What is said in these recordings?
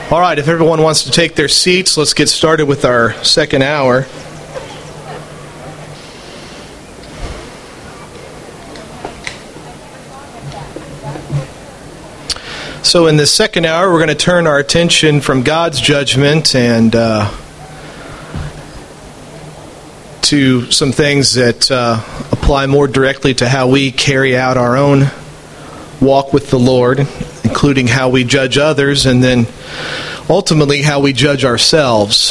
All right, if everyone wants to take their seats, let's get started with our second hour. So in this second hour, we're going to turn our attention from God's judgment and to some things that apply more directly to how we carry out our own walk with the Lord, including how we judge others, and then ultimately how we judge ourselves.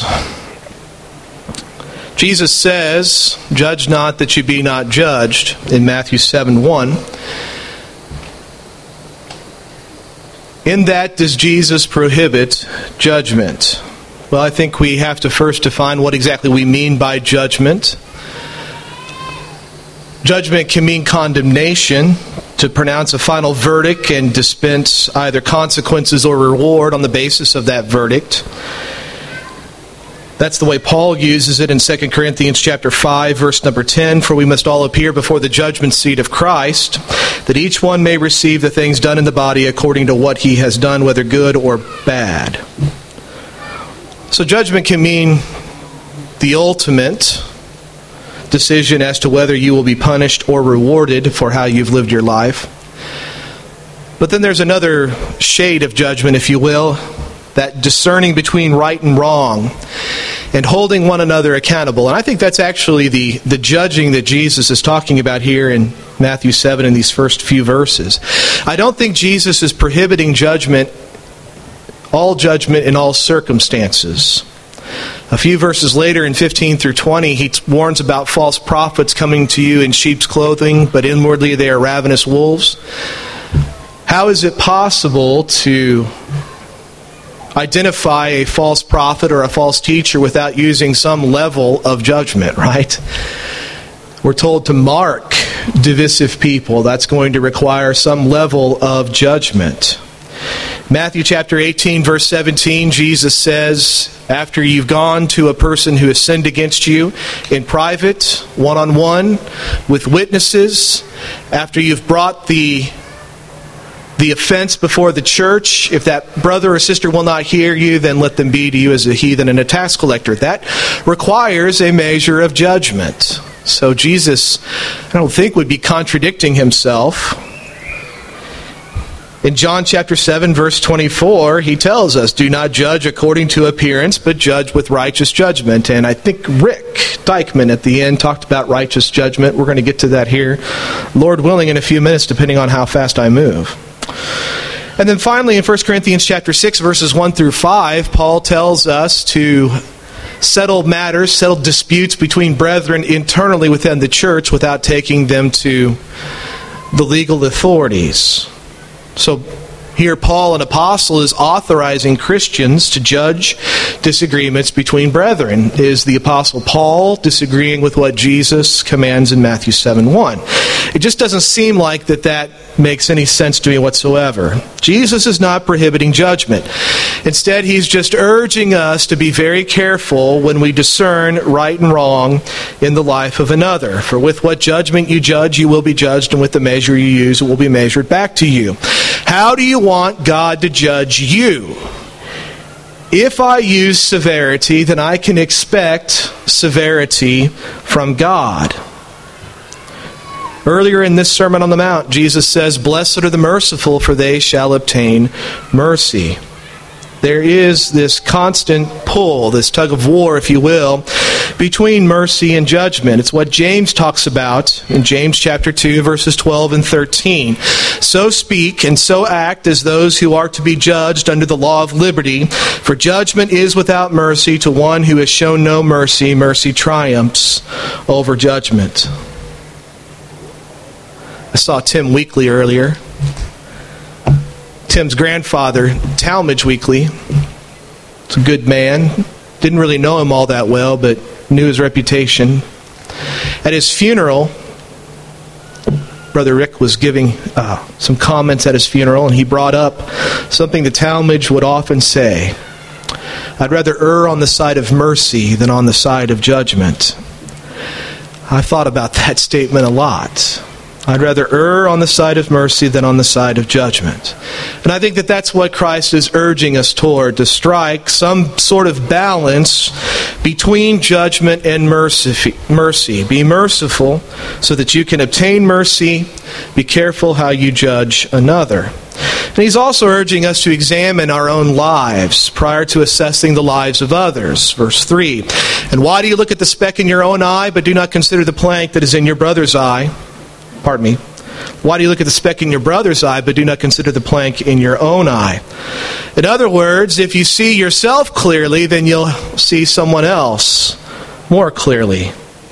Jesus says, "Judge not that you be not judged," in Matthew 7:1. In that does Jesus prohibit judgment? Well, I think we have to first define what exactly we mean by judgment. Judgment can mean condemnation, to pronounce a final verdict and dispense either consequences or reward on the basis of that verdict. That's the way Paul uses it in 2 Corinthians chapter 5, verse number 10, "For we must all appear before the judgment seat of Christ, that each one may receive the things done in the body according to what he has done, whether good or bad." So judgment can mean the ultimate decision as to whether you will be punished or rewarded for how you've lived your life. But then there's another shade of judgment, if you will, that discerning between right and wrong and holding one another accountable. And I think that's actually the judging that Jesus is talking about here in Matthew 7 in these first few verses. I don't think Jesus is prohibiting judgment, all judgment in all circumstances. A few verses later in 15 through 20, he warns about false prophets coming to you in sheep's clothing, but inwardly they are ravenous wolves. How is it possible to identify a false prophet or a false teacher without using some level of judgment, right? We're told to mark divisive people. That's going to require some level of judgment. Matthew chapter 18, verse 17, Jesus says, after you've gone to a person who has sinned against you in private, one-on-one, with witnesses, after you've brought the offense before the church, if that brother or sister will not hear you, then let them be to you as a heathen and a tax collector. That requires a measure of judgment. So Jesus, I don't think, would be contradicting himself. In John chapter 7, verse 24, he tells us, "Do not judge according to appearance, but judge with righteous judgment." And I think Rick Dykman at the end talked about righteous judgment. We're going to get to that here, Lord willing, in a few minutes, depending on how fast I move. And then finally, in 1 Corinthians chapter 6, verses 1 through 5, Paul tells us to settle matters, settle disputes between brethren internally within the church without taking them to the legal authorities. So here Paul, an apostle, is authorizing Christians to judge disagreements between brethren. Is the apostle Paul disagreeing with what Jesus commands in Matthew 7:1? It just doesn't seem like that makes any sense to me whatsoever. Jesus is not prohibiting judgment. Instead, he's just urging us to be very careful when we discern right and wrong in the life of another. For with what judgment you judge, you will be judged, and with the measure you use, it will be measured back to you. How do you want God to judge you? If I use severity, then I can expect severity from God. Earlier in this Sermon on the Mount, Jesus says, "Blessed are the merciful, for they shall obtain mercy." There is this constant pull, this tug of war, if you will, between mercy and judgment. It's what James talks about in James chapter 2, verses 12 and 13. "So speak and so act as those who are to be judged under the law of liberty, for judgment is without mercy to one who has shown no mercy. Mercy triumphs over judgment." I saw Tim Weekly earlier. Tim's grandfather, Talmage Weekly. It's a good man. Didn't really know him all that well, but knew his reputation. At his funeral, Brother Rick was giving some comments at his funeral, and he brought up something that Talmage would often say: "I'd rather err on the side of mercy than on the side of judgment." I thought about that statement a lot. I'd rather err on the side of mercy than on the side of judgment. And I think that that's what Christ is urging us toward, to strike some sort of balance between judgment and mercy. Be merciful so that you can obtain mercy. Be careful how you judge another. And he's also urging us to examine our own lives prior to assessing the lives of others. Verse 3, "And why do you look at the speck in your own eye, but do not consider the plank that is in your brother's eye?" Why do you look at the speck in your brother's eye, but do not consider the plank in your own eye? In other words, if you see yourself clearly, then you'll see someone else more clearly.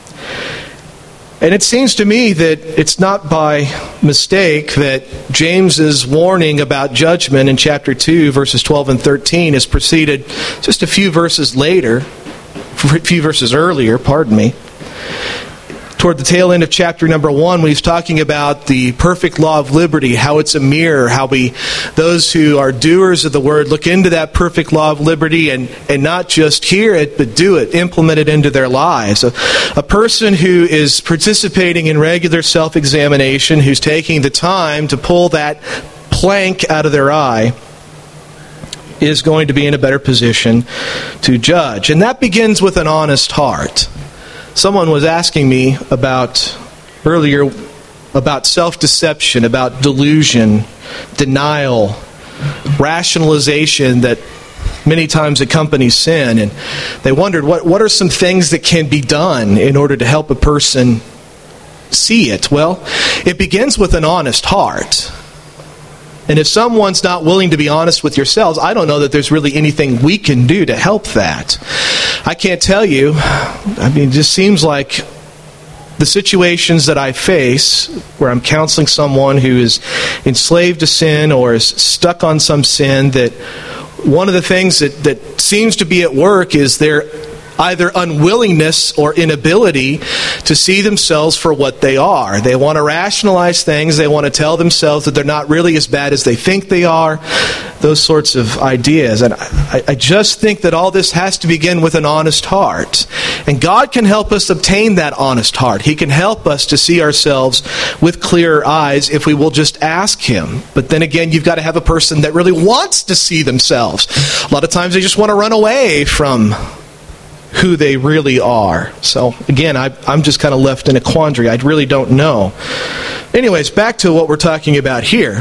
And it seems to me that it's not by mistake that James's warning about judgment in chapter 2, verses 12 and 13 is preceded just a few verses earlier, toward the tail end of chapter number 1, when he's talking about the perfect law of liberty, how it's a mirror, how those who are doers of the word look into that perfect law of liberty and not just hear it, but do it, implement it into their lives. A person who is participating in regular self-examination, who's taking the time to pull that plank out of their eye, is going to be in a better position to judge. And that begins with an honest heart. Someone was asking me earlier about self-deception, about delusion, denial, rationalization that many times accompanies sin. And they wondered, what are some things that can be done in order to help a person see it? Well, it begins with an honest heart. And if someone's not willing to be honest with yourselves, I don't know that there's really anything we can do to help that. I can't tell you. It just seems like the situations that I face where I'm counseling someone who is enslaved to sin or is stuck on some sin, that one of the things that seems to be at work is their either unwillingness or inability to see themselves for what they are. They want to rationalize things. They want to tell themselves that they're not really as bad as they think they are. Those sorts of ideas. And I just think that all this has to begin with an honest heart. And God can help us obtain that honest heart. He can help us to see ourselves with clearer eyes if we will just ask Him. But then again, you've got to have a person that really wants to see themselves. A lot of times they just want to run away from who they really are. So again, I'm just kind of left in a quandary. I really don't know. Anyways, back to what we're talking about here.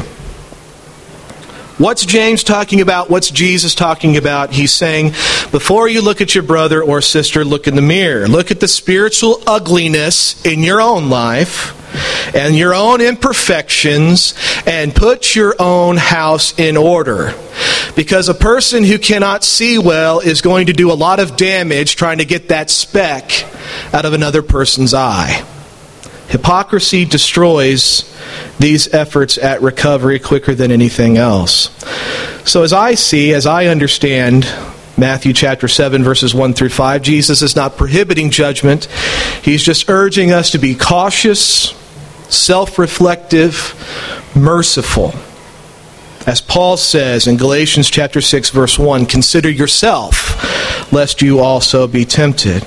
What's James talking about? What's Jesus talking about? He's saying, before you look at your brother or sister, look in the mirror. Look at the spiritual ugliness in your own life and your own imperfections, and put your own house in order. Because a person who cannot see well is going to do a lot of damage trying to get that speck out of another person's eye. Hypocrisy destroys these efforts at recovery quicker than anything else. So as I understand Matthew chapter 7, verses 1 through 5, Jesus is not prohibiting judgment. He's just urging us to be cautious, self-reflective, merciful. As Paul says in Galatians chapter 6, verse 1, consider yourself, lest you also be tempted.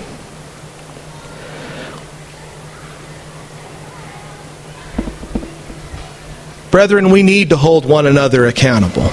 Brethren, we need to hold one another accountable.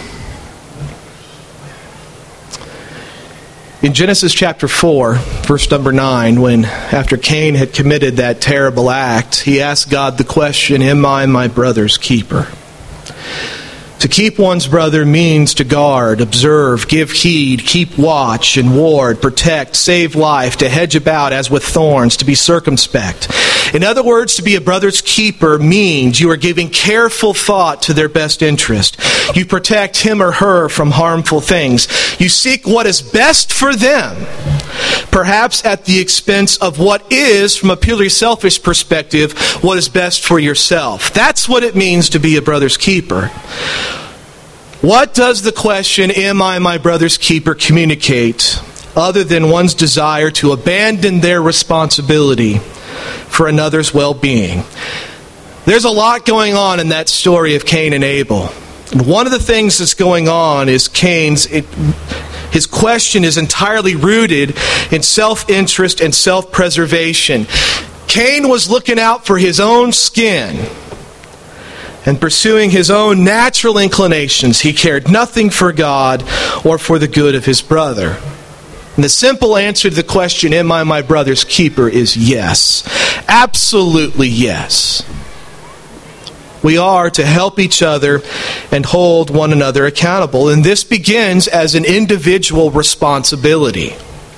In Genesis chapter 4, verse number 9, when after Cain had committed that terrible act, he asked God the question, am I my brother's keeper? To keep one's brother means to guard, observe, give heed, keep watch and ward, protect, save life, to hedge about as with thorns, to be circumspect. In other words, to be a brother's keeper means you are giving careful thought to their best interest. You protect him or her from harmful things. You seek what is best for them, perhaps at the expense of what is, from a purely selfish perspective, what is best for yourself. That's what it means to be a brother's keeper. What does the question, am I my brother's keeper, communicate, other than one's desire to abandon their responsibility for another's well-being? There's a lot going on in that story of Cain and Abel. And one of the things that's going on is his question is entirely rooted in self-interest and self-preservation. Cain was looking out for his own skin. and pursuing his own natural inclinations, he cared nothing for God or for the good of his brother. And the simple answer to the question, am I my brother's keeper, is yes. Absolutely yes. We are to help each other and hold one another accountable. And this begins as an individual responsibility.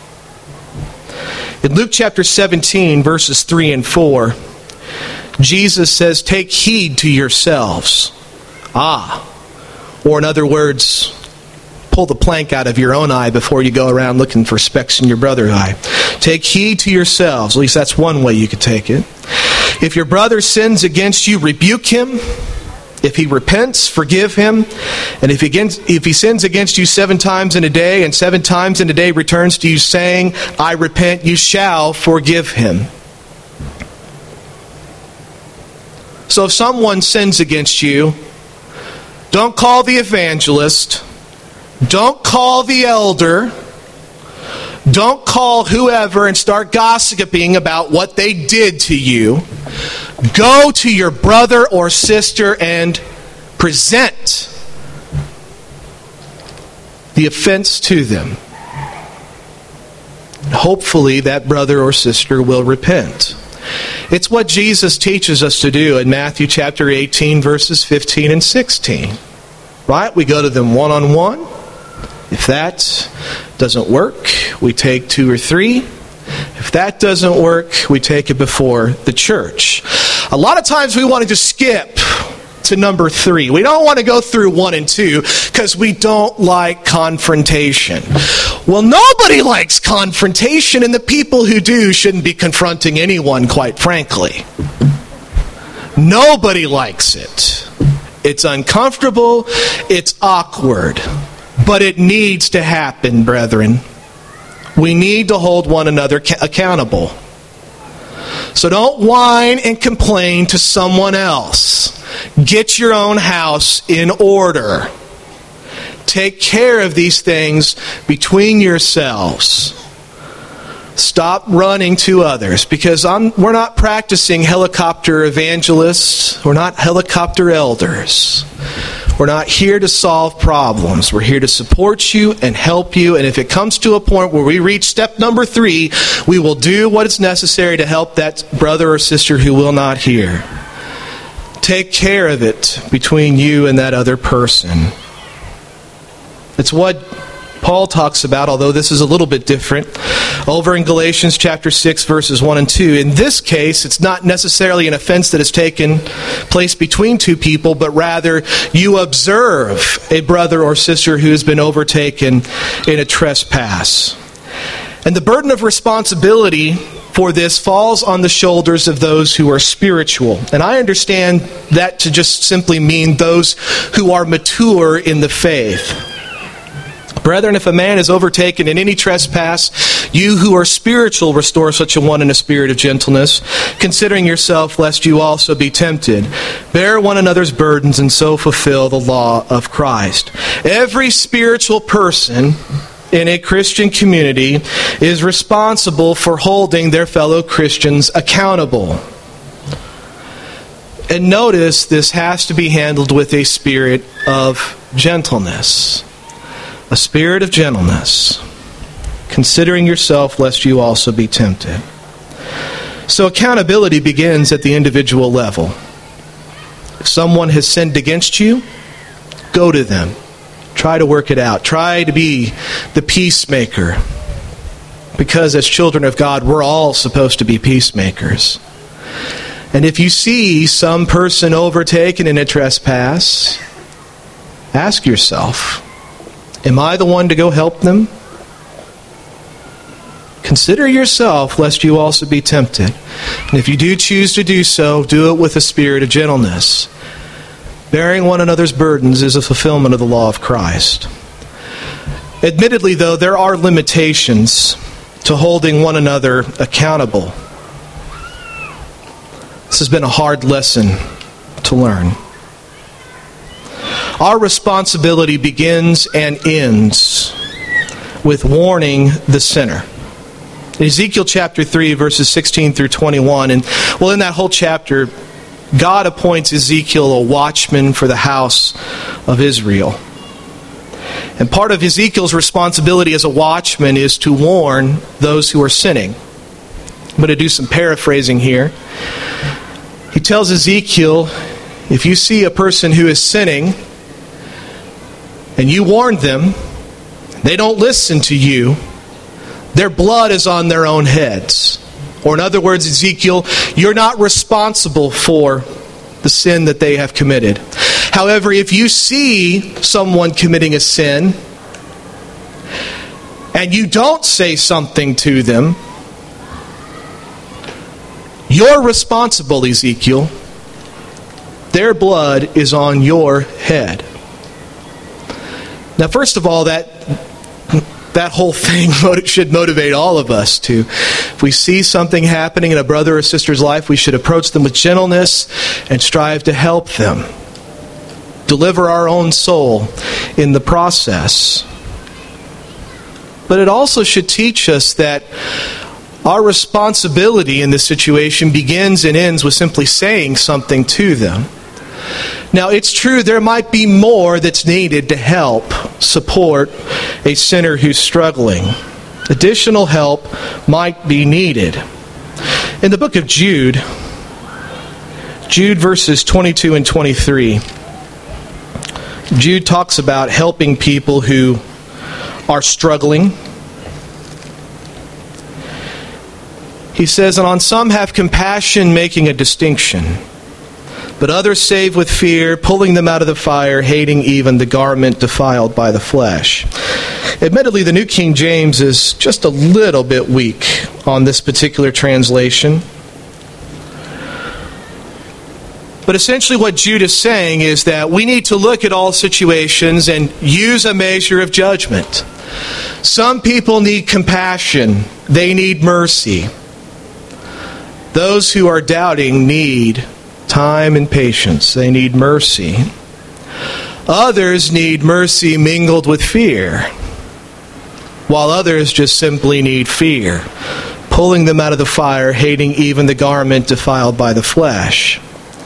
In Luke chapter 17, verses 3 and 4, Jesus says, take heed to yourselves. Or in other words, pull the plank out of your own eye before you go around looking for specks in your brother's eye. Take heed to yourselves. At least that's one way you could take it. If your brother sins against you, rebuke him. If he repents, forgive him. And if he sins against you 7 times in a day, and 7 times in a day returns to you saying, I repent, you shall forgive him. So if someone sins against you, don't call the evangelist. Don't call the elder. Don't call whoever and start gossiping about what they did to you. Go to your brother or sister and present the offense to them. Hopefully that brother or sister will repent. It's what Jesus teaches us to do in Matthew chapter 18, verses 15 and 16. Right? We go to them one-on-one. If that doesn't work, we take 2 or 3. If that doesn't work, we take it before the church. A lot of times we want to just skip to number 3. We don't want to go through 1 and 2 because we don't like confrontation. Well, nobody likes confrontation, and the people who do shouldn't be confronting anyone, quite frankly. Nobody likes it. It's uncomfortable. It's awkward. But it needs to happen, brethren. We need to hold one another accountable. So don't whine and complain to someone else. Get your own house in order. Take care of these things between yourselves. Stop running to others, because we're not practicing helicopter evangelists. We're not helicopter elders. We're not here to solve problems. We're here to support you and help you. And if it comes to a point where we reach step number 3, we will do what is necessary to help that brother or sister who will not hear. Take care of it between you and that other person. It's what Paul talks about, although this is a little bit different, over in Galatians chapter 6, verses 1 and 2. In this case, it's not necessarily an offense that has taken place between 2 people, but rather you observe a brother or sister who has been overtaken in a trespass. And the burden of responsibility for this falls on the shoulders of those who are spiritual. And I understand that to just simply mean those who are mature in the faith. Brethren, if a man is overtaken in any trespass, you who are spiritual restore such a one in a spirit of gentleness, considering yourself lest you also be tempted. Bear one another's burdens and so fulfill the law of Christ. Every spiritual person in a Christian community is responsible for holding their fellow Christians accountable. And notice this has to be handled with a spirit of gentleness. A spirit of gentleness, considering yourself lest you also be tempted. So accountability begins at the individual level. If someone has sinned against you, go to them. Try to work it out. Try to be the peacemaker. Because as children of God, we're all supposed to be peacemakers. And if you see some person overtaken in a trespass, ask yourself, am I the one to go help them? Consider yourself, lest you also be tempted. And if you do choose to do so, do it with a spirit of gentleness. Bearing one another's burdens is a fulfillment of the law of Christ. Admittedly, though, there are limitations to holding one another accountable. This has been a hard lesson to learn. Our responsibility begins and ends with warning the sinner. In Ezekiel chapter 3, verses 16 through 21, and well, in that whole chapter, God appoints Ezekiel a watchman for the house of Israel. And part of Ezekiel's responsibility as a watchman is to warn those who are sinning. I'm going to do some paraphrasing here. He tells Ezekiel, if you see a person who is sinning and you warn them, they don't listen to you, their blood is on their own heads. Or in other words, Ezekiel, you're not responsible for the sin that they have committed. However, if you see someone committing a sin and you don't say something to them, you're responsible, Ezekiel. Their blood is on your head. Now, first of all, that whole thing should motivate all of us to, if we see something happening in a brother or sister's life, we should approach them with gentleness and strive to help them. Deliver our own soul in the process. But it also should teach us that our responsibility in this situation begins and ends with simply saying something to them. Now, it's true there might be more that's needed to help support a sinner who's struggling. Additional help might be needed. In the book of Jude verses 22 and 23, Jude talks about helping people who are struggling. He says, and on some have compassion, making a distinction. But others save with fear, pulling them out of the fire, hating even the garment defiled by the flesh. Admittedly, the New King James is just a little bit weak on this particular translation. But essentially what Jude is saying is that we need to look at all situations and use a measure of judgment. Some people need compassion. They need mercy. Those who are doubting need time and patience. They need mercy. Others need mercy mingled with fear, while others just simply need fear, pulling them out of the fire, hating even the garment defiled by the flesh.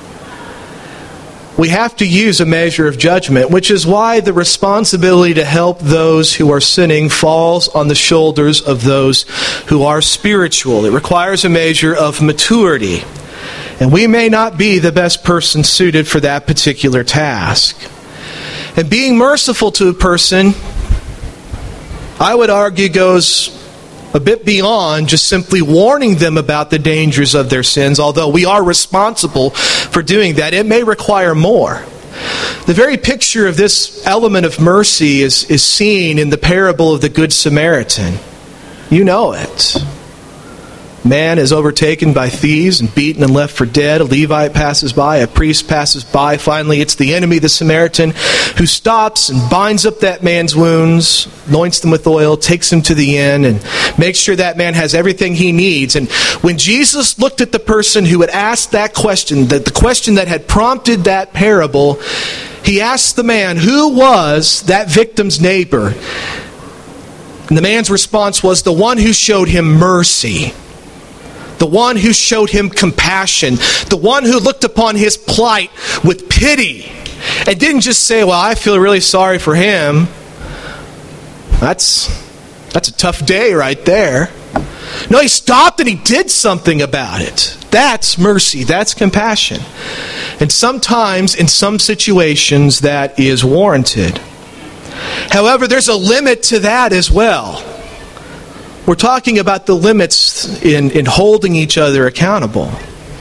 We have to use a measure of judgment, which is why the responsibility to help those who are sinning falls on the shoulders of those who are spiritual. It requires a measure of maturity. And we may not be the best person suited for that particular task. And being merciful to a person, I would argue, goes a bit beyond just simply warning them about the dangers of their sins. Although we are responsible for doing that, it may require more. The very picture of this element of mercy is seen in the parable of the Good Samaritan. You know it. Man is overtaken by thieves and beaten and left for dead. A Levite passes by, a priest passes by. Finally, it's the enemy, the Samaritan, who stops and binds up that man's wounds, anoints them with oil, takes him to the inn, and makes sure that man has everything he needs. And when Jesus looked at the person who had asked that question, the question that had prompted that parable, he asked the man, who was that victim's neighbor? And the man's response was, the one who showed him mercy. The one who showed him compassion. The one who looked upon his plight with pity. And didn't just say, well, I feel really sorry for him. That's a tough day right there. No, he stopped and he did something about it. That's mercy. That's compassion. And sometimes, in some situations, that is warranted. However, there's a limit to that as well. We're talking about the limits in holding each other accountable.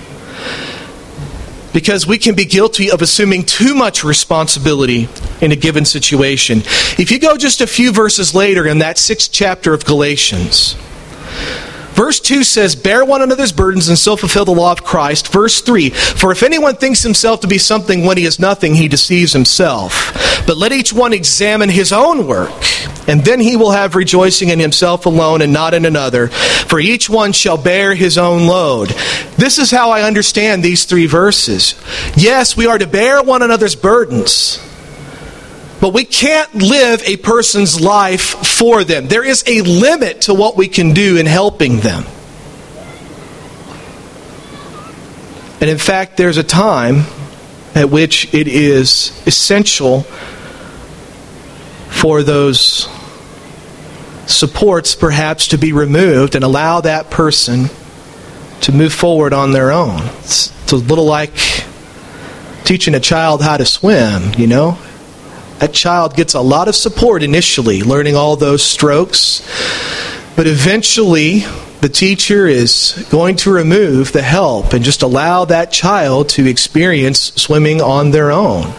Because we can be guilty of assuming too much responsibility in a given situation. If you go just a few verses later in that 6th chapter of Galatians, verse 2 says, bear one another's burdens and so fulfill the law of Christ. Verse 3, for if anyone thinks himself to be something when he is nothing, he deceives himself. But let each one examine his own work, and then he will have rejoicing in himself alone and not in another. For each one shall bear his own load. This is how I understand these 3 verses. Yes, we are to bear one another's burdens, but we can't live a person's life for them. There is a limit to what we can do in helping them. And in fact, there's a time at which it is essential for those supports perhaps to be removed and allow that person to move forward on their own. It's a little like teaching a child how to swim, you know. That child gets a lot of support initially, learning all those strokes. But eventually, the teacher is going to remove the help and just allow that child to experience swimming on their own.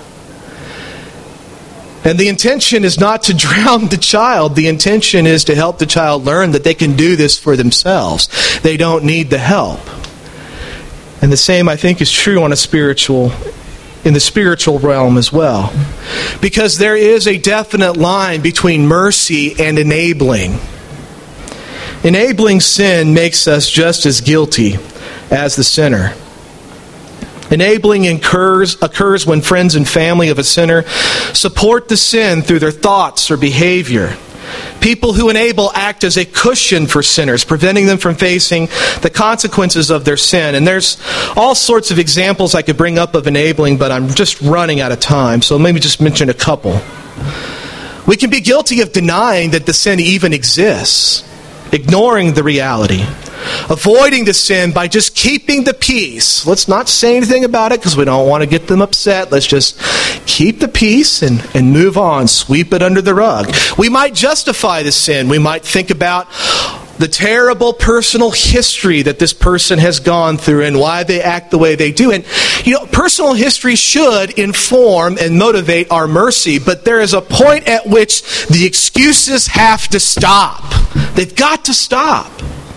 And the intention is not to drown the child. The intention is to help the child learn that they can do this for themselves. They don't need the help. And the same, I think, is true in the spiritual realm as well. Because there is a definite line between mercy and enabling. Enabling sin makes us just as guilty as the sinner. Enabling occurs when friends and family of a sinner support the sin through their thoughts or behavior. People who enable act as a cushion for sinners, preventing them from facing the consequences of their sin. And there's all sorts of examples I could bring up of enabling, but I'm just running out of time, so maybe just mention a couple. We can be guilty of denying that the sin even exists, ignoring the reality, avoiding the sin by just keeping the peace. Let's not say anything about it because we don't want to get them upset. Let's just keep the peace and move on, sweep it under the rug. We might justify the sin. We might think about the terrible personal history that this person has gone through and why they act the way they do. And, you know, personal history should inform and motivate our mercy, but there is a point at which the excuses have to stop. They've got to stop.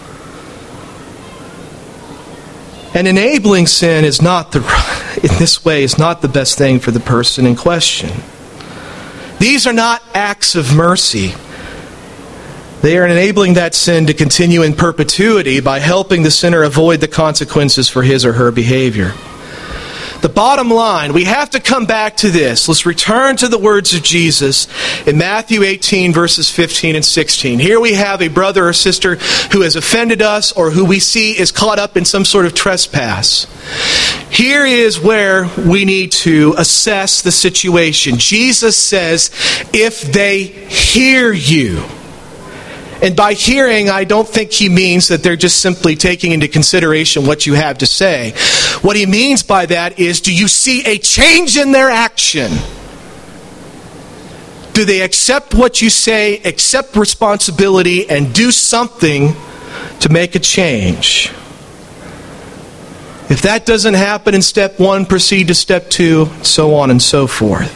And enabling sin is not in this way is not the best thing for the person in question. These are not acts of mercy. They are enabling that sin to continue in perpetuity by helping the sinner avoid the consequences for his or her behavior. The bottom line, we have to come back to this. Let's return to the words of Jesus in Matthew 18, verses 15 and 16. Here we have a brother or sister who has offended us or who we see is caught up in some sort of trespass. Here is where we need to assess the situation. Jesus says, if they hear you. And by hearing, I don't think he means that they're just simply taking into consideration what you have to say. What he means by that is, do you see a change in their action? Do they accept what you say, accept responsibility, and do something to make a change? If that doesn't happen in step 1, proceed to step 2, so on and so forth.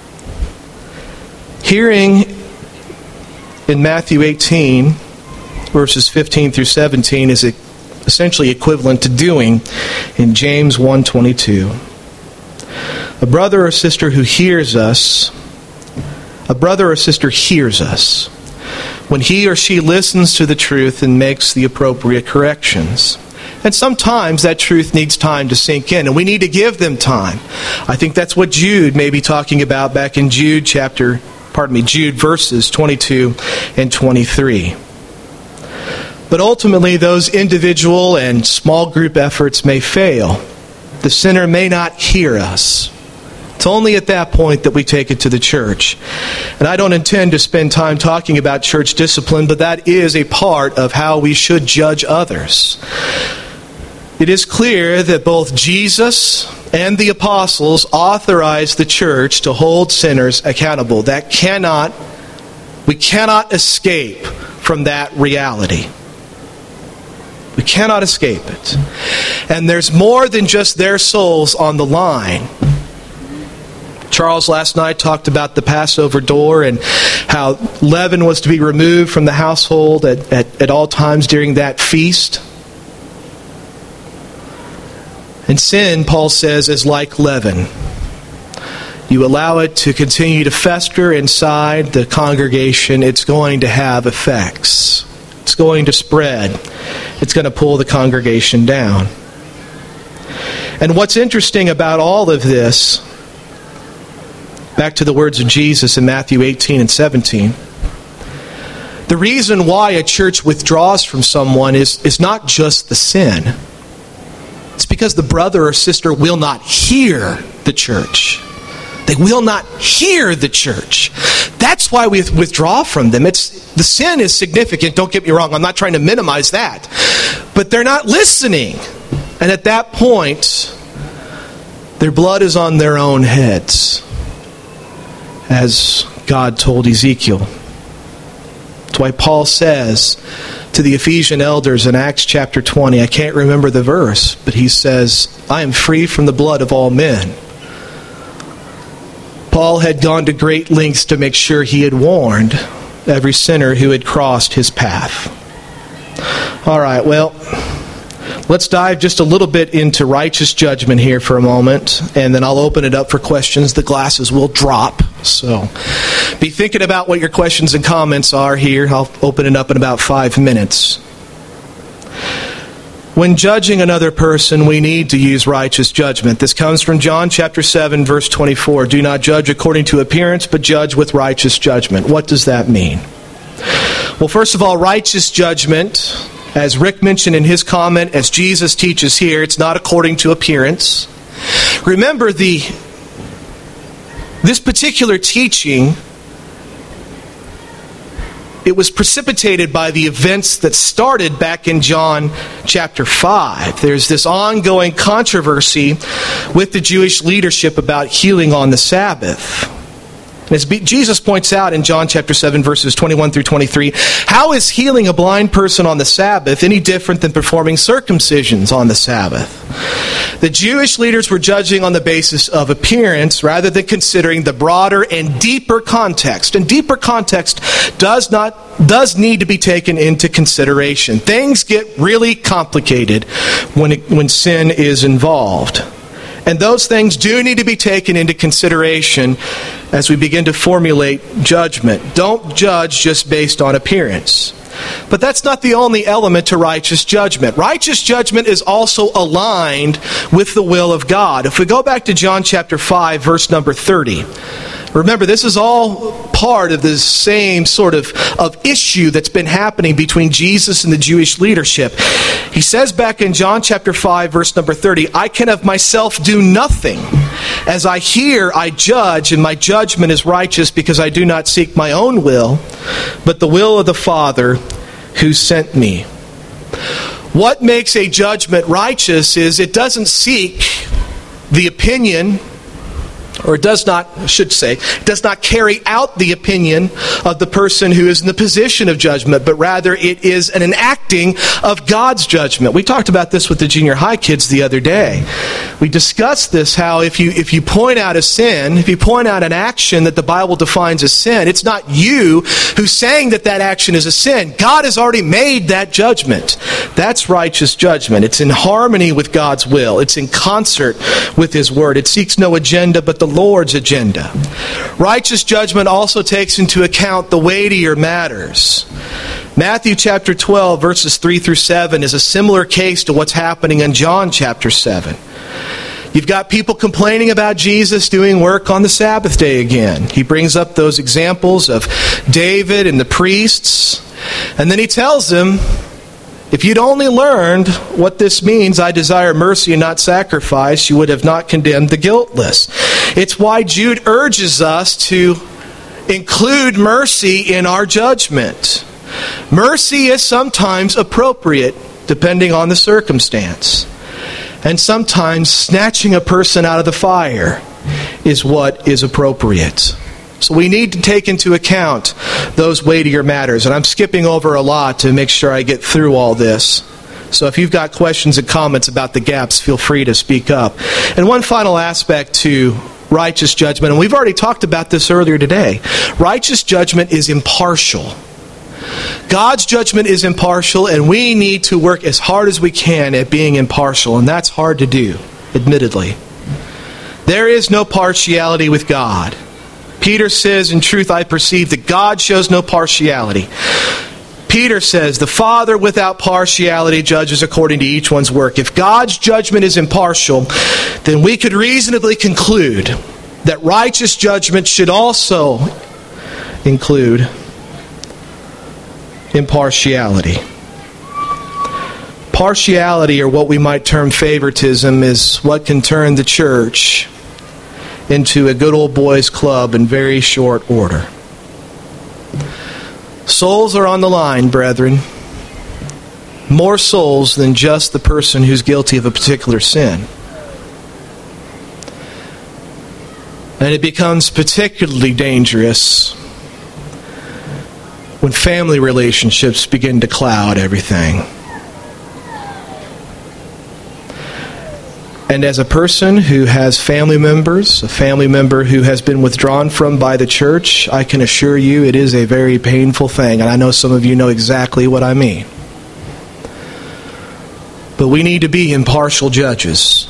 Hearing in Matthew 18, verses 15 through 17, is essentially equivalent to doing in James 1:22. A brother or sister hears us when he or she listens to the truth and makes the appropriate corrections. And sometimes that truth needs time to sink in, and we need to give them time. I think that's what Jude may be talking about back in Jude verses 22 and 23. But ultimately, those individual and small group efforts may fail. The sinner may not hear us. It's only at that point that we take it to the church. And I don't intend to spend time talking about church discipline, but that is a part of how we should judge others. It is clear that both Jesus and the apostles authorized the church to hold sinners accountable. We cannot escape from that reality. We cannot escape it. And there's more than just their souls on the line. Charles last night talked about the Passover door and how leaven was to be removed from the household at all times during that feast. And sin, Paul says, is like leaven. You allow it to continue to fester inside the congregation, it's going to have effects. It's going to spread. It's going to pull the congregation down. And what's interesting about all of this, back to the words of Jesus in Matthew 18 and 17, the reason why a church withdraws from someone is not just the sin. It's because the brother or sister will not hear the church. They will not hear the church. That's why we withdraw from them. The sin is significant, don't get me wrong. I'm not trying to minimize that. But they're not listening. And at that point, their blood is on their own heads, as God told Ezekiel. That's why Paul says to the Ephesian elders in Acts chapter 20, I can't remember the verse, but he says, I am free from the blood of all men. Paul had gone to great lengths to make sure he had warned every sinner who had crossed his path. All right, well, let's dive just a little bit into righteous judgment here for a moment, and then I'll open it up for questions. The glasses will drop, so be thinking about what your questions and comments are here. I'll open it up in about 5 minutes. When judging another person, we need to use righteous judgment. This comes from John chapter 7, verse 24. Do not judge according to appearance, but judge with righteous judgment. What does that mean? Well, first of all, righteous judgment, as Rick mentioned in his comment, as Jesus teaches here, it's not according to appearance. Remember, this particular teaching, it was precipitated by the events that started back in John chapter 5. There's this ongoing controversy with the Jewish leadership about healing on the Sabbath. As Jesus points out in John chapter 7, verses 21 through 23, how is healing a blind person on the Sabbath any different than performing circumcisions on the Sabbath? The Jewish leaders were judging on the basis of appearance rather than considering the broader and deeper context. And deeper context does need to be taken into consideration. Things get really complicated when sin is involved. And those things do need to be taken into consideration as we begin to formulate judgment. Don't judge just based on appearance. But that's not the only element to righteous judgment. Righteous judgment is also aligned with the will of God. If we go back to John chapter 5, verse number 30, remember, this is all part of the same sort of issue that's been happening between Jesus and the Jewish leadership. He says back in John chapter 5, verse number 30, I can of myself do nothing. As I hear, I judge, and my judgment is righteous because I do not seek my own will, but the will of the Father who sent me. What makes a judgment righteous is it doesn't seek the opinion, or does not carry out the opinion of the person who is in the position of judgment, but rather it is an enacting of God's judgment. We talked about this with the junior high kids the other day. We discussed this, how if you point out a sin, if you point out an action that the Bible defines as sin, it's not you who's saying that action is a sin. God has already made that judgment. That's righteous judgment. It's in harmony with God's will. It's in concert with His Word. It seeks no agenda but the Lord's agenda. Righteous judgment also takes into account the weightier matters. Matthew chapter 12, verses 3 through 7 is a similar case to what's happening in John chapter 7. You've got people complaining about Jesus doing work on the Sabbath day again. He brings up those examples of David and the priests, and then he tells them, if you'd only learned what this means, I desire mercy and not sacrifice, you would have not condemned the guiltless. It's why Jude urges us to include mercy in our judgment. Mercy is sometimes appropriate, depending on the circumstance. And sometimes snatching a person out of the fire is what is appropriate. So we need to take into account those weightier matters. And I'm skipping over a lot to make sure I get through all this. So if you've got questions and comments about the gaps, feel free to speak up. And one final aspect to righteous judgment, and we've already talked about this earlier today. Righteous judgment is impartial. God's judgment is impartial, and we need to work as hard as we can at being impartial. And that's hard to do, admittedly. There is no partiality with God. Peter says, in truth, I perceive that God shows no partiality. Peter says, the Father without partiality judges according to each one's work. If God's judgment is impartial, then we could reasonably conclude that righteous judgment should also include impartiality. Partiality, or what we might term favoritism, is what can turn the church into a good old boys club in very short order. Souls are on the line, brethren. More souls than just the person who's guilty of a particular sin. And it becomes particularly dangerous when family relationships begin to cloud everything. And as a person who has family members, a family member who has been withdrawn from by the church, I can assure you it is a very painful thing. And I know some of you know exactly what I mean. But we need to be impartial judges.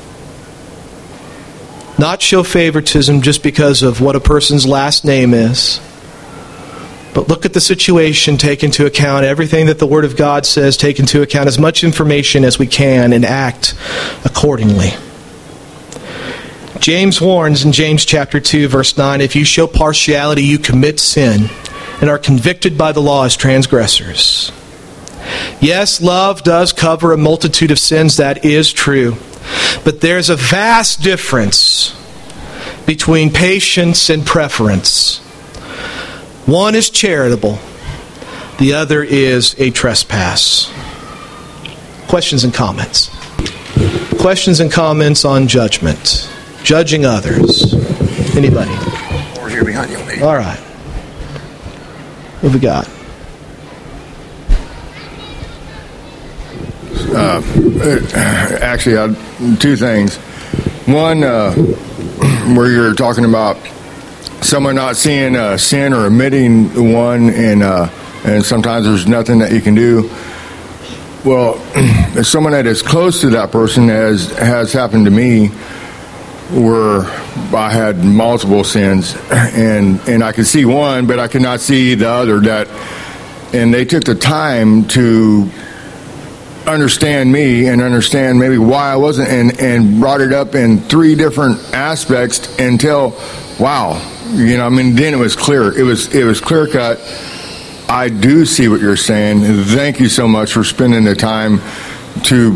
Not show favoritism just because of what a person's last name is. But look at the situation, take into account everything that the Word of God says, take into account as much information as we can, and act accordingly. James warns in James chapter 2, verse 9, if you show partiality, you commit sin and are convicted by the law as transgressors. Yes, love does cover a multitude of sins, that is true. But there's a vast difference between patience and preference. One is charitable, the other is a trespass. Questions and comments? Questions and comments on judgment. Judging others. Anybody? Or here behind you, lady. All right. What have we got? Actually, two things. One, where you're talking about someone not seeing sin or omitting one, and sometimes there's nothing that you can do. Well, as someone that is close to that person, as has happened to me, where I had multiple sins, and I could see one, but I could not see the other. And they took the time to understand me and understand maybe why I wasn't, and brought it up in three different aspects until, wow, then it was clear. It was clear cut. I do see what you're saying. Thank you so much for spending the time to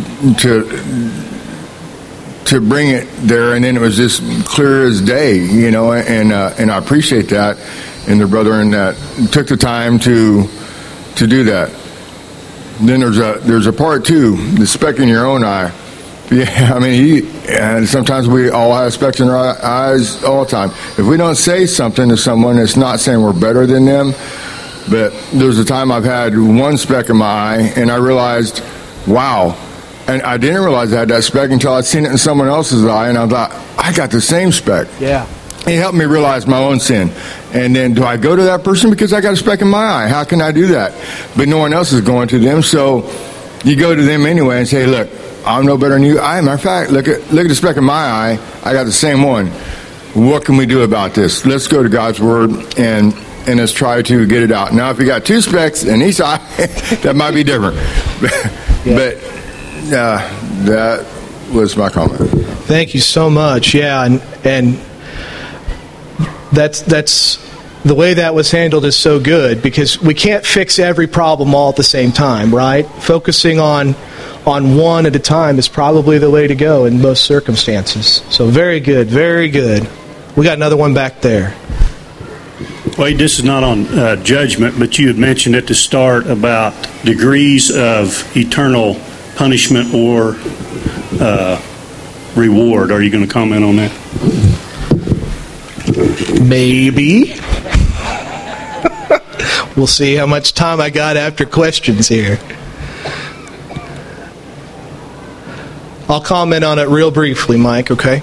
bring it there, and then it was just clear as day, and I appreciate that, and the brethren that took the time to do that. Then there's a part two, the speck in your own eye. Yeah, and sometimes we all have specks in our eyes all the time. If we don't say something to someone, it's not saying we're better than them, but there's a time I've had one speck in my eye, and I realized, wow. And I didn't realize I had that speck until I'd seen it in someone else's eye, and I thought, I got the same speck. Yeah. It helped me realize my own sin. And then, do I go to that person because I got a speck in my eye? How can I do that? But no one else is going to them, so you go to them anyway and say, look, I'm no better than you. Matter of fact, look at the speck in my eye. I got the same one. What can we do about this? Let's go to God's Word and let's try to get it out. Now, if you got two specks in each eye, that might be different. But that was my comment. Thank you so much. Yeah, and that's the way that was handled is so good, because we can't fix every problem all at the same time, right? Focusing on one at a time is probably the way to go in most circumstances. So very good, very good. We got another one back there. Well, this is not on judgment, but you had mentioned at the start about degrees of eternal punishment or reward. Are you going to comment on that? Maybe. We'll see how much time I got after questions here. I'll comment on it real briefly, Mike, okay?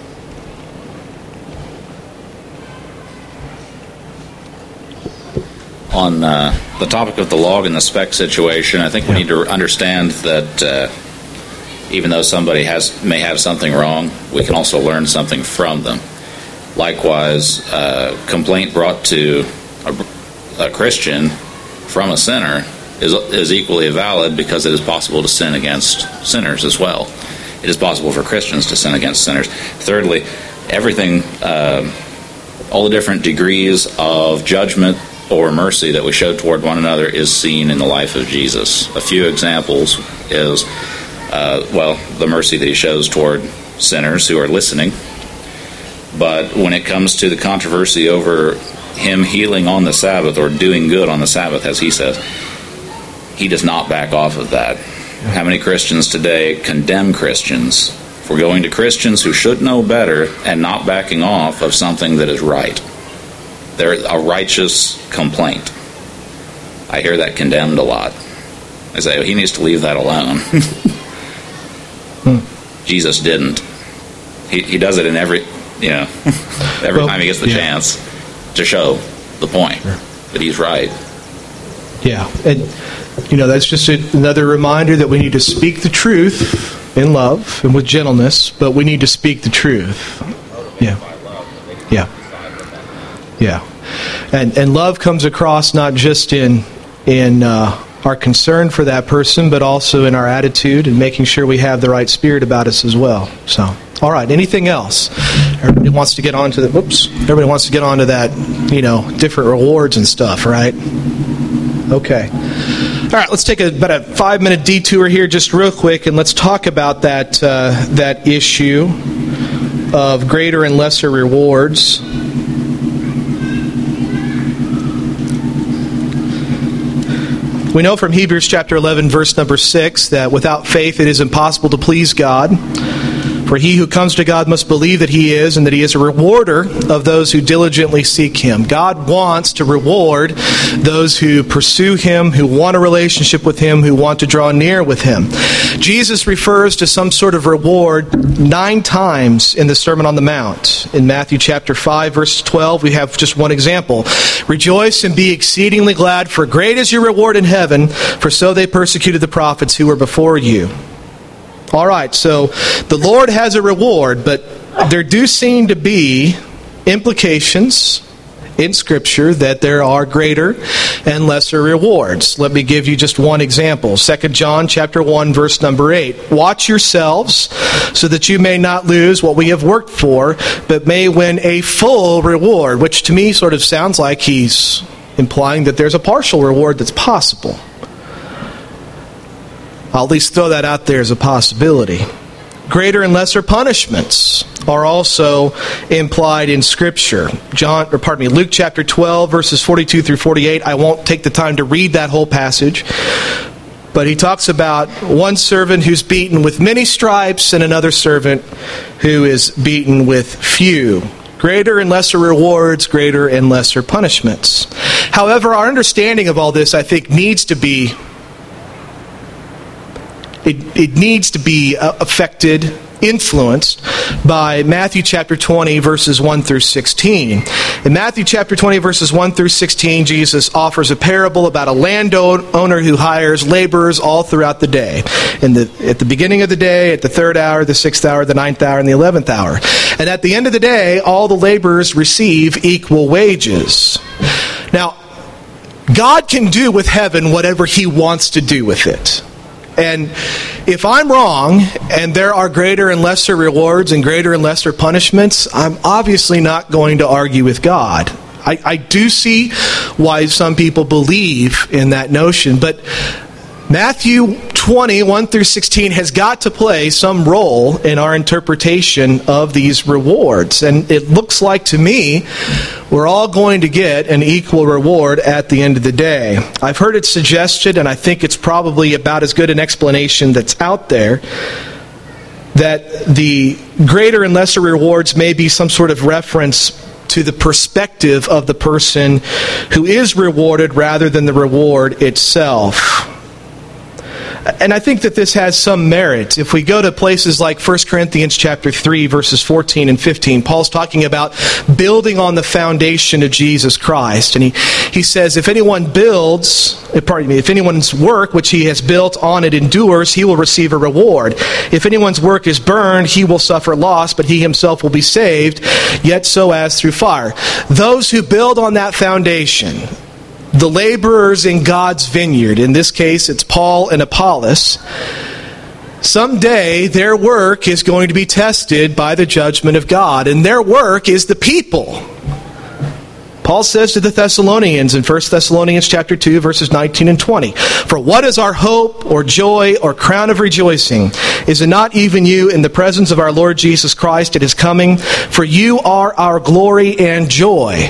On the topic of the log and the speck situation, I think we need to understand that even though somebody may have something wrong, we can also learn something from them. Likewise, complaint brought to a Christian from a sinner is equally valid, because it is possible to sin against sinners as well. It is possible for Christians to sin against sinners. Thirdly, everything, all the different degrees of judgment or mercy that we show toward one another is seen in the life of Jesus. A few examples is, the mercy that he shows toward sinners who are listening. But when it comes to the controversy over him healing on the Sabbath or doing good on the Sabbath, as he says, he does not back off of that. How many Christians today condemn Christians for going to Christians who should know better and not backing off of something that is right? They're a righteous complaint. I hear that condemned a lot. I say, he needs to leave that alone. Jesus didn't. He does it in every time he gets the chance to show the point that he's right. Yeah, and that's just another reminder that we need to speak the truth in love and with gentleness, but we need to speak the truth. Yeah. And love comes across not just in our concern for that person, but also in our attitude and making sure we have the right spirit about us as well. So, all right. Anything else? Everybody wants to get on to that, different rewards and stuff, right? Okay. All right. Let's take about a 5-minute detour here, just real quick, and let's talk about that issue of greater and lesser rewards. We know from Hebrews chapter 11, verse number 6, that without faith it is impossible to please God. For he who comes to God must believe that he is, and that he is a rewarder of those who diligently seek him. God wants to reward those who pursue him, who want a relationship with him, who want to draw near with him. Jesus refers to some sort of reward 9 times in the Sermon on the Mount. In Matthew chapter 5, verse 12, we have just one example. Rejoice and be exceedingly glad, for great is your reward in heaven, for so they persecuted the prophets who were before you. All right, so the Lord has a reward, but there do seem to be implications in Scripture that there are greater and lesser rewards. Let me give you just one example. 2 John chapter 1, verse number 8. Watch yourselves so that you may not lose what we have worked for, but may win a full reward, which to me sort of sounds like he's implying that there's a partial reward that's possible. I'll at least throw that out there as a possibility. Greater and lesser punishments are also implied in Scripture. Luke chapter 12, verses 42 through 48. I won't take the time to read that whole passage. But he talks about one servant who's beaten with many stripes and another servant who is beaten with few. Greater and lesser rewards, greater and lesser punishments. However, our understanding of all this, I think, needs to be affected, influenced by Matthew chapter 20, verses 1 through 16. In Matthew chapter 20, verses 1 through 16, Jesus offers a parable about a landowner who hires laborers all throughout the day. At the beginning of the day, at the 3rd hour, the 6th hour, the 9th hour, and the 11th hour. And at the end of the day, all the laborers receive equal wages. Now, God can do with heaven whatever he wants to do with it. And if I'm wrong, and there are greater and lesser rewards and greater and lesser punishments, I'm obviously not going to argue with God. I do see why some people believe in that notion, but Matthew 20, 1 through 16 has got to play some role in our interpretation of these rewards. And it looks like to me we're all going to get an equal reward at the end of the day. I've heard it suggested, and I think it's probably about as good an explanation that's out there, that the greater and lesser rewards may be some sort of reference to the perspective of the person who is rewarded rather than the reward itself. And I think that this has some merit. If we go to places like 1 Corinthians chapter 3, verses 14 and 15, Paul's talking about building on the foundation of Jesus Christ. And he says, if anyone's work which he has built on it endures, he will receive a reward. If anyone's work is burned, he will suffer loss, but he himself will be saved, yet so as through fire. Those who build on that foundation, the laborers in God's vineyard, in this case it's Paul and Apollos, someday their work is going to be tested by the judgment of God, and their work is the people. Paul says to the Thessalonians in 1 Thessalonians chapter 2, verses 19 and 20, "For what is our hope or joy or crown of rejoicing? Is it not even you in the presence of our Lord Jesus Christ at his coming? For you are our glory and joy."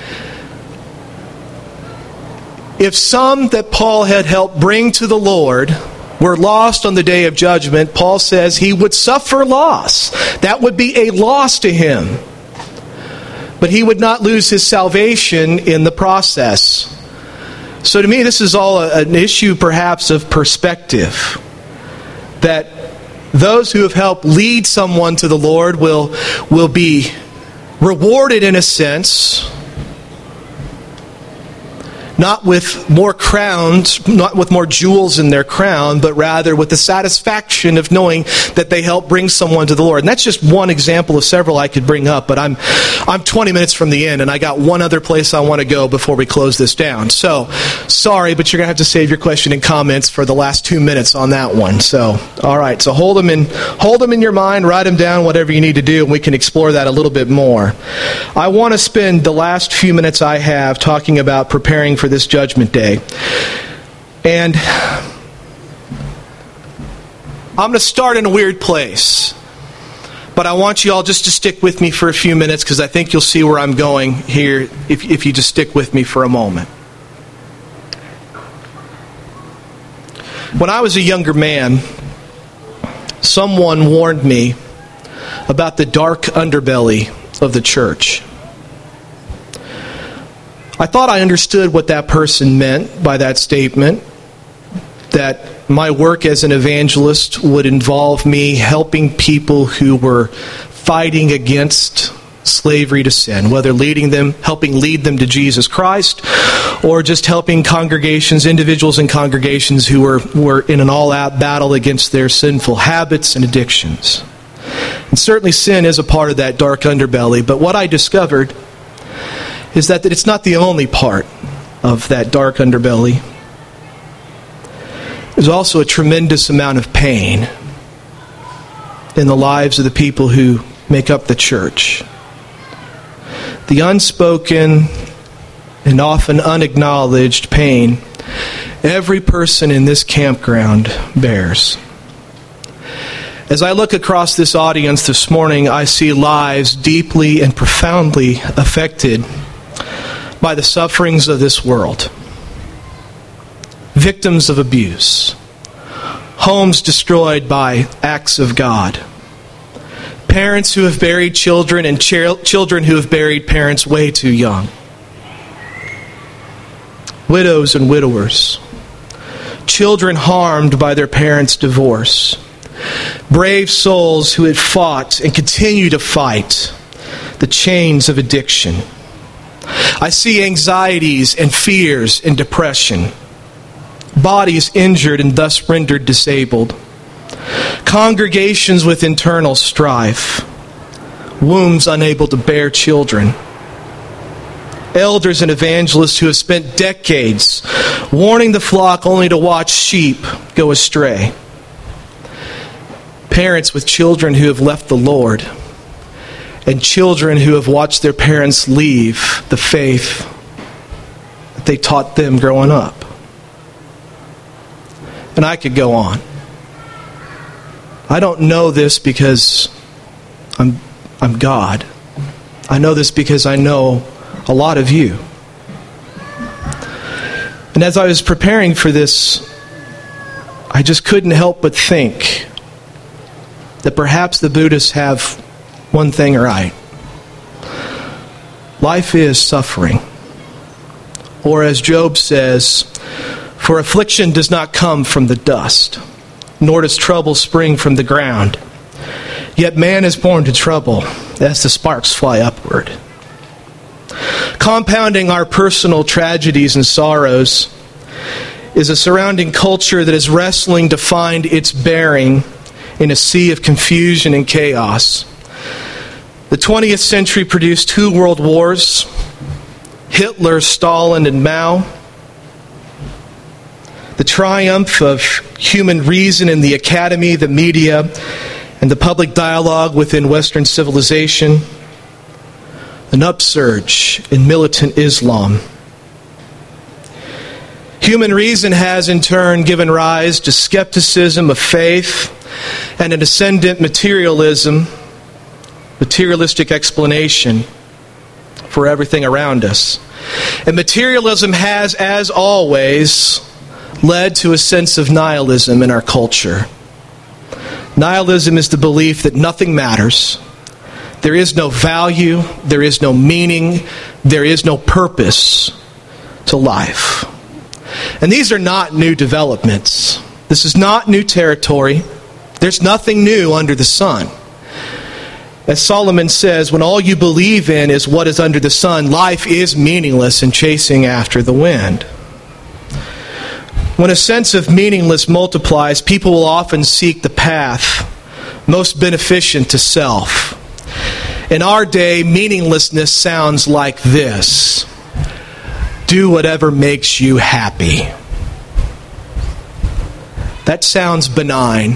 If some that Paul had helped bring to the Lord were lost on the day of judgment, Paul says he would suffer loss. That would be a loss to him. But he would not lose his salvation in the process. So to me, this is all an issue perhaps of perspective. That those who have helped lead someone to the Lord will be rewarded in a sense, not with more crowns, not with more jewels in their crown, but rather with the satisfaction of knowing that they helped bring someone to the Lord. And that's just one example of several I could bring up, but I'm 20 minutes from the end, and I got one other place I want to go before we close this down. So, sorry, but you're going to have to save your question and comments for the last 2 minutes on that one. So, all right, so hold them in your mind, write them down, whatever you need to do, and we can explore that a little bit more. I want to spend the last few minutes I have talking about preparing for this judgment day. And I'm going to start in a weird place. But I want you all just to stick with me for a few minutes, because I think you'll see where I'm going here if you just stick with me for a moment. When I was a younger man, someone warned me about the dark underbelly of the church. I thought I understood what that person meant by that statement, that my work as an evangelist would involve me helping people who were fighting against slavery to sin, whether helping lead them to Jesus Christ, or just helping congregations, individuals in congregations who were in an all-out battle against their sinful habits and addictions. And certainly sin is a part of that dark underbelly, but what I discovered is that it's not the only part of that dark underbelly. There's also a tremendous amount of pain in the lives of the people who make up the church. The unspoken and often unacknowledged pain every person in this campground bears. As I look across this audience this morning, I see lives deeply and profoundly affected by the sufferings of this world. Victims of abuse. Homes destroyed by acts of God. Parents who have buried children and children who have buried parents way too young. Widows and widowers. Children harmed by their parents' divorce. Brave souls who had fought and continue to fight the chains of addiction. I see anxieties and fears and depression. Bodies injured and thus rendered disabled. Congregations with internal strife. Wombs unable to bear children. Elders and evangelists who have spent decades warning the flock only to watch sheep go astray. Parents with children who have left the Lord. And children who have watched their parents leave the faith that they taught them growing up. And I could go on. I don't know this because I'm God. I know this because I know a lot of you. And as I was preparing for this, I just couldn't help but think that perhaps the Buddhists have one thing right. Life is suffering. Or as Job says, for affliction does not come from the dust, nor does trouble spring from the ground. Yet man is born to trouble as the sparks fly upward. Compounding our personal tragedies and sorrows is a surrounding culture that is wrestling to find its bearing in a sea of confusion and chaos. The 20th century produced 2 world wars, Hitler, Stalin, and Mao. The triumph of human reason in the academy, the media, and the public dialogue within Western civilization. an upsurge in militant Islam. Human reason has in turn given rise to skepticism of faith and an ascendant materialistic explanation for everything around us. And materialism has, as always, led to a sense of nihilism in our culture. Nihilism is the belief that nothing matters. There is no value, there is no meaning, there is no purpose to life. And these are not new developments. This is not new territory. There's nothing new under the sun. As Solomon says, when all you believe in is what is under the sun, life is meaningless and chasing after the wind. When a sense of meaningless multiplies, people will often seek the path most beneficent to self. In our day, meaninglessness sounds like this: do whatever makes you happy. That sounds benign,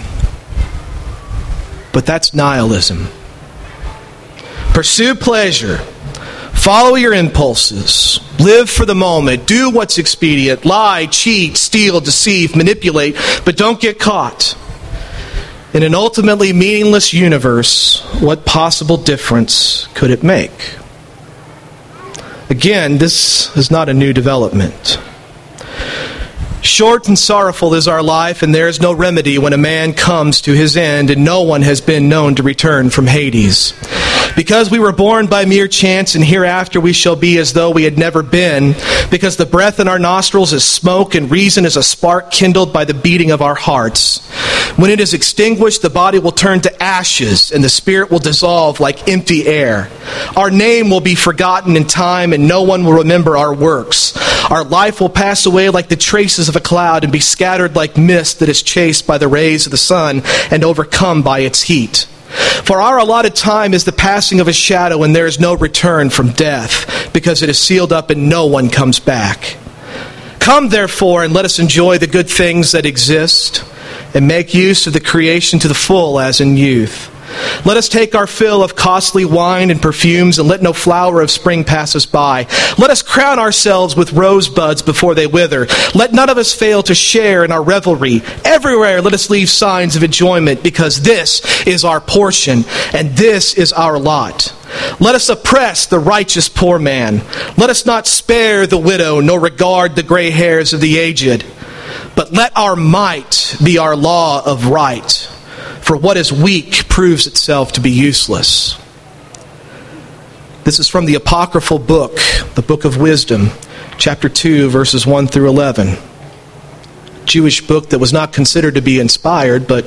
but that's nihilism. Pursue pleasure. Follow your impulses. Live for the moment. Do what's expedient. Lie, cheat, steal, deceive, manipulate, but don't get caught. In an ultimately meaningless universe, what possible difference could it make? Again, this is not a new development. Short and sorrowful is our life, and there is no remedy when a man comes to his end, and no one has been known to return from Hades. Because we were born by mere chance, and hereafter we shall be as though we had never been, because the breath in our nostrils is smoke, and reason is a spark kindled by the beating of our hearts. When it is extinguished, the body will turn to ashes, and the spirit will dissolve like empty air. Our name will be forgotten in time, and no one will remember our works. Our life will pass away like the traces of a cloud and be scattered like mist that is chased by the rays of the sun and overcome by its heat. For our allotted time is the passing of a shadow, and there is no return from death, because it is sealed up and no one comes back. Come, therefore, and let us enjoy the good things that exist, and make use of the creation to the full as in youth. Let us take our fill of costly wine and perfumes, and let no flower of spring pass us by. Let us crown ourselves with rosebuds before they wither. Let none of us fail to share in our revelry. Everywhere let us leave signs of enjoyment, because this is our portion, and this is our lot. Let us oppress the righteous poor man. Let us not spare the widow, nor regard the gray hairs of the aged. But let our might be our law of right. For what is weak proves itself to be useless. This is from the apocryphal book, the Book of Wisdom, chapter 2, verses 1 through 11. Jewish book that was not considered to be inspired, but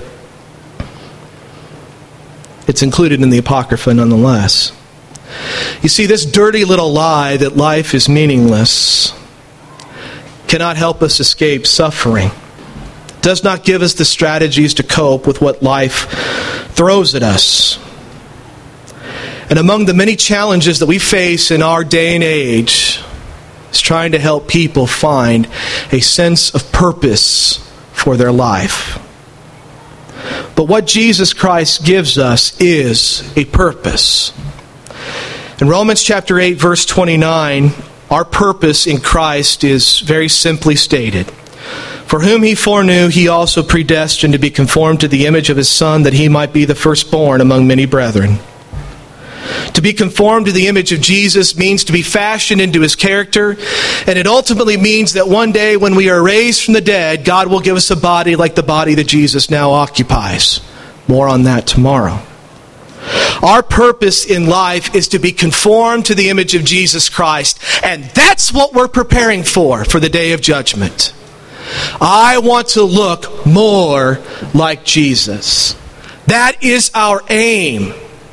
it's included in the Apocrypha nonetheless. You see, this dirty little lie that life is meaningless cannot help us escape suffering. Does not give us the strategies to cope with what life throws at us. And among the many challenges that we face in our day and age is trying to help people find a sense of purpose for their life. But what Jesus Christ gives us is a purpose. In Romans chapter 8, verse 29, our purpose in Christ is very simply stated. For whom he foreknew, he also predestined to be conformed to the image of his Son, that he might be the firstborn among many brethren. To be conformed to the image of Jesus means to be fashioned into his character, and it ultimately means that one day when we are raised from the dead, God will give us a body like the body that Jesus now occupies. More on that tomorrow. Our purpose in life is to be conformed to the image of Jesus Christ, and that's what we're preparing for the day of judgment. I want to look more like Jesus. That is our aim.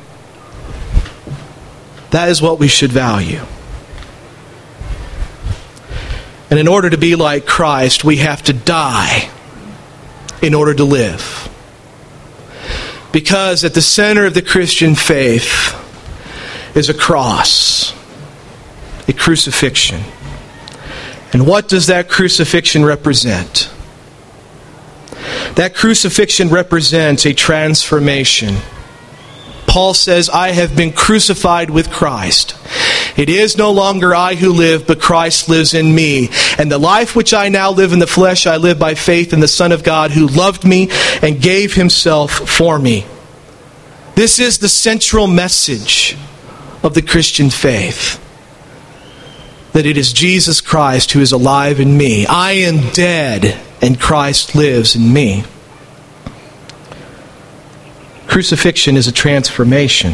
That is what we should value. And in order to be like Christ, we have to die in order to live. Because at the center of the Christian faith is a cross, a crucifixion. And what does that crucifixion represent? That crucifixion represents a transformation. Paul says, I have been crucified with Christ. It is no longer I who live, but Christ lives in me. And the life which I now live in the flesh, I live by faith in the Son of God who loved me and gave himself for me. This is the central message of the Christian faith. That it is Jesus Christ who is alive in me. I am dead and Christ lives in me. Crucifixion is a transformation.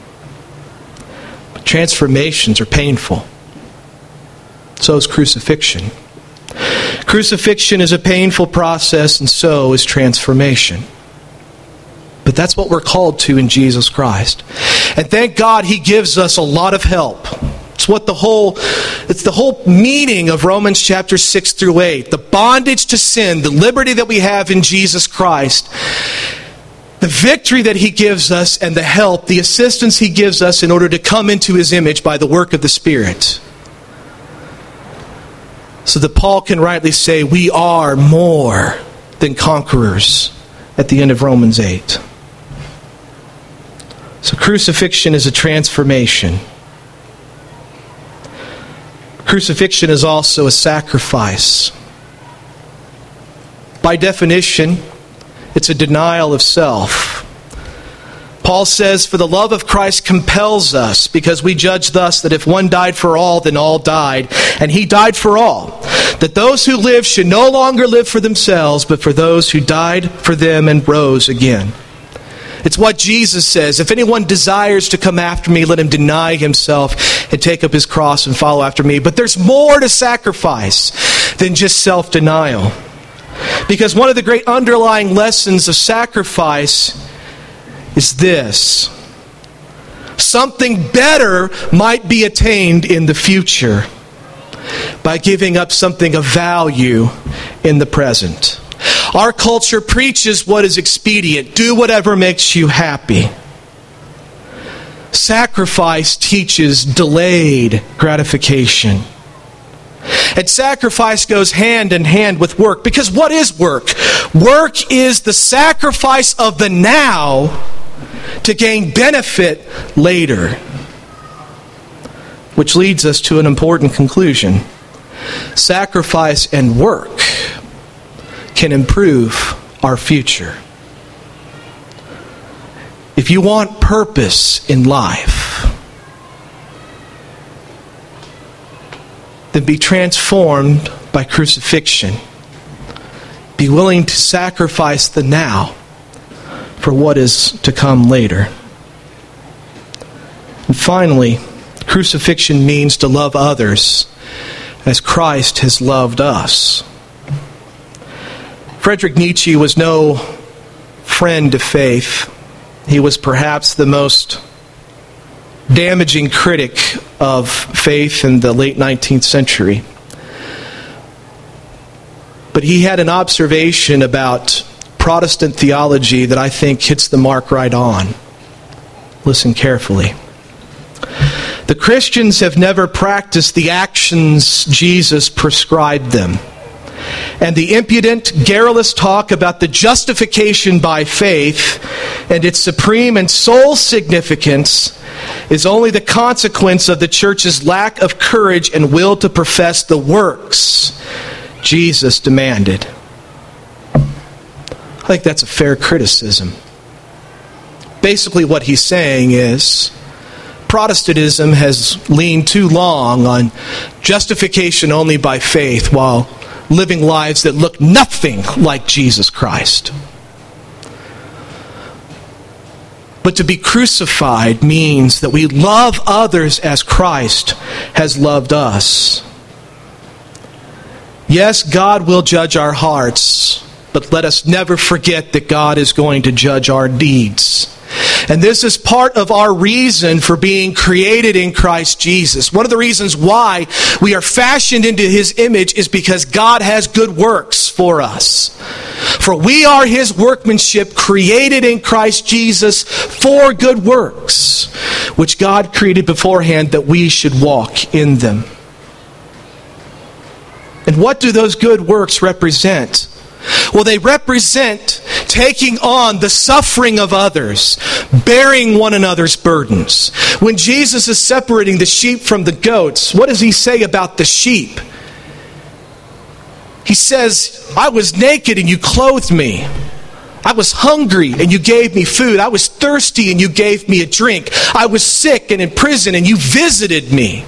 But transformations are painful. So is crucifixion. Crucifixion is a painful process, and so is transformation. But that's what we're called to in Jesus Christ. And thank God He gives us a lot of help. It's the whole meaning of Romans chapter 6 through 8. The bondage to sin, the liberty that we have in Jesus Christ, the victory that He gives us, and the help, the assistance He gives us in order to come into His image by the work of the Spirit. So that Paul can rightly say, we are more than conquerors at the end of Romans 8. So crucifixion is a transformation. Crucifixion is also a sacrifice. By definition, it's a denial of self. Paul says, for the love of Christ compels us, because we judge thus that if one died for all, then all died. And He died for all. That those who live should no longer live for themselves, but for those who died for them and rose again. It's what Jesus says. If anyone desires to come after me, let him deny himself and take up his cross and follow after me. But there's more to sacrifice than just self-denial. Because one of the great underlying lessons of sacrifice is this. Something better might be attained in the future by giving up something of value in the present. Our culture preaches what is expedient. Do whatever makes you happy. Sacrifice teaches delayed gratification. And sacrifice goes hand in hand with work. Because what is work? Work is the sacrifice of the now to gain benefit later. Which leads us to an important conclusion. Sacrifice and work can improve our future. If you want purpose in life, then be transformed by crucifixion. Be willing to sacrifice the now for what is to come later. And finally, crucifixion means to love others as Christ has loved us. Friedrich Nietzsche was no friend to faith. He was perhaps the most damaging critic of faith in the late 19th century. But he had an observation about Protestant theology that I think hits the mark right on. Listen carefully. The Christians have never practiced the actions Jesus prescribed them. And the impudent, garrulous talk about the justification by faith and its supreme and sole significance is only the consequence of the church's lack of courage and will to profess the works Jesus demanded. I think that's a fair criticism. Basically what he's saying is, Protestantism has leaned too long on justification only by faith while living lives that look nothing like Jesus Christ. But to be crucified means that we love others as Christ has loved us. Yes, God will judge our hearts, but let us never forget that God is going to judge our deeds. And this is part of our reason for being created in Christ Jesus. One of the reasons why we are fashioned into His image is because God has good works for us. For we are His workmanship, created in Christ Jesus for good works, which God created beforehand that we should walk in them. And what do those good works represent? Well, they represent taking on the suffering of others, bearing one another's burdens. When Jesus is separating the sheep from the goats, what does he say about the sheep? He says, I was naked and you clothed me. I was hungry and you gave me food. I was thirsty and you gave me a drink. I was sick and in prison and you visited me.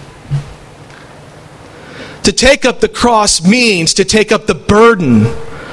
To take up the cross means to take up the burden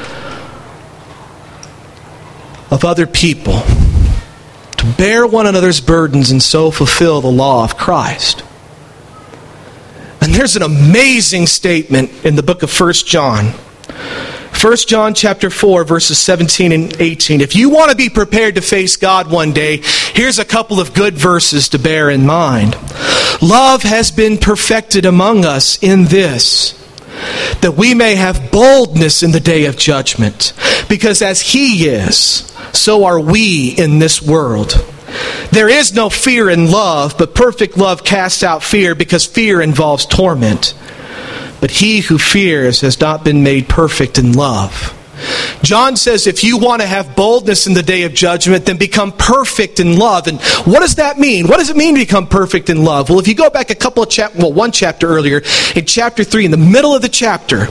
of other people, to bear one another's burdens and so fulfill the law of Christ. And there's an amazing statement in the book of 1 John. 1 John chapter 4, verses 17 and 18. If you want to be prepared to face God one day, here's a couple of good verses to bear in mind. Love has been perfected among us in this, that we may have boldness in the day of judgment. Because as He is, so are we in this world. There is no fear in love, but perfect love casts out fear, because fear involves torment. But he who fears has not been made perfect in love. John says if you want to have boldness in the day of judgment, then become perfect in love. And what does that mean? What does it mean to become perfect in love? Well, if you go back one chapter earlier, in chapter 3, in the middle of the chapter,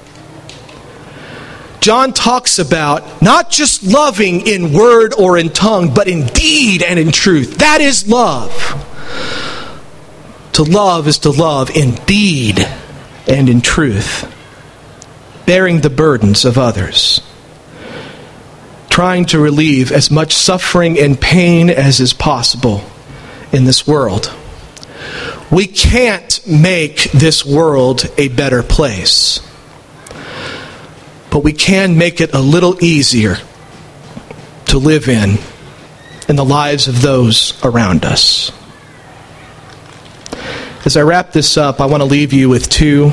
John talks about not just loving in word or in tongue, but in deed and in truth. That is love. To love is to love in deed and in truth. Bearing the burdens of others. Trying to relieve as much suffering and pain as is possible in this world. We can't make this world a better place. But we can make it a little easier to live in the lives of those around us. As I wrap this up, I want to leave you with two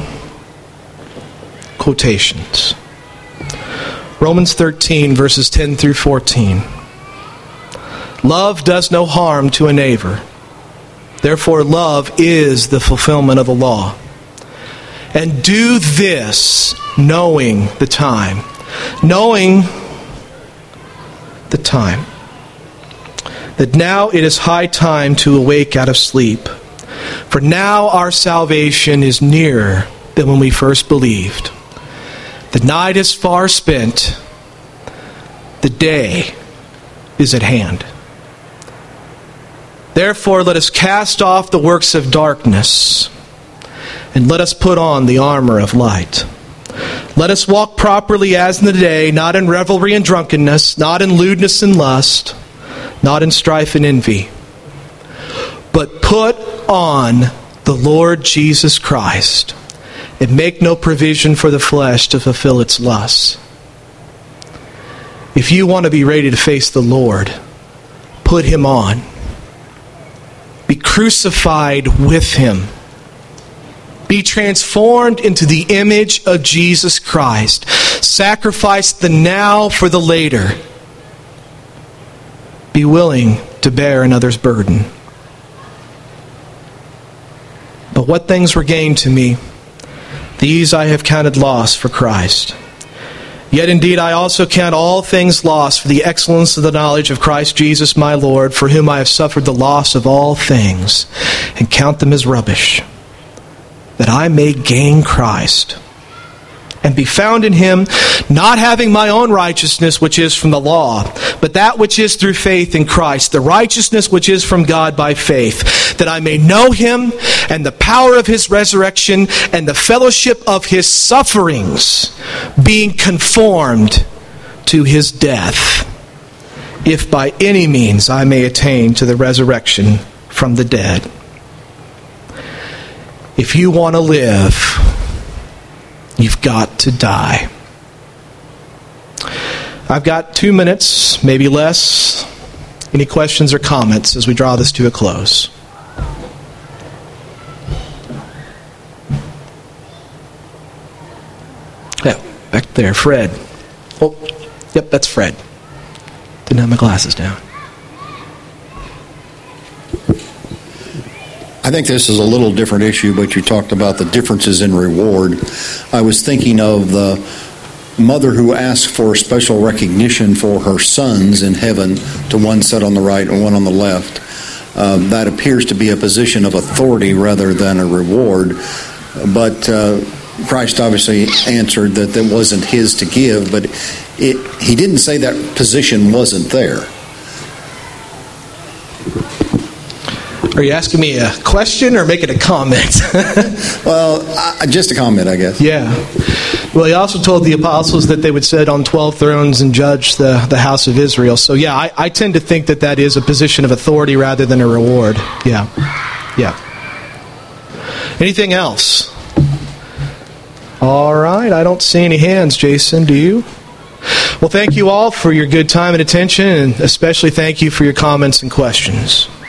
quotations. Romans 13, verses 10 through 14. Love does no harm to a neighbor. Therefore, love is the fulfillment of the law. And do this knowing the time. Knowing the time. That now it is high time to awake out of sleep. For now our salvation is nearer than when we first believed. The night is far spent. The day is at hand. Therefore, let us cast off the works of darkness, and let us put on the armor of light. Let us walk properly as in the day, not in revelry and drunkenness, not in lewdness and lust, not in strife and envy, but put on the Lord Jesus Christ, and make no provision for the flesh to fulfill its lusts. If you want to be ready to face the Lord, put Him on. Be crucified with Him. Be transformed into the image of Jesus Christ. Sacrifice the now for the later. Be willing to bear another's burden. But what things were gained to me, these I have counted loss for Christ. Yet indeed I also count all things lost for the excellence of the knowledge of Christ Jesus my Lord, for whom I have suffered the loss of all things, and count them as rubbish, that I may gain Christ, and be found in Him, not having my own righteousness which is from the law, but that which is through faith in Christ, the righteousness which is from God by faith, that I may know Him, and the power of His resurrection, and the fellowship of His sufferings, being conformed to His death, if by any means I may attain to the resurrection from the dead. If you want to live, you've got to die. I've got 2 minutes, maybe less. Any questions or comments as we draw this to a close? Yeah, back there, Fred. Oh, yep, that's Fred. Didn't have my glasses down. I think this is a little different issue, but you talked about the differences in reward. I was thinking of the mother who asked for special recognition for her sons in heaven, to one set on the right and one on the left, that appears to be a position of authority rather than a reward. But Christ obviously answered that that wasn't his to give, but he didn't say that position wasn't there. Are you asking me a question or making a comment? Well, just a comment, I guess. Yeah. Well, he also told the apostles that they would sit on 12 thrones and judge the house of Israel. So, yeah, I tend to think that that is a position of authority rather than a reward. Yeah. Yeah. Anything else? All right. I don't see any hands, Jason. Do you? Well, thank you all for your good time and attention, and especially thank you for your comments and questions.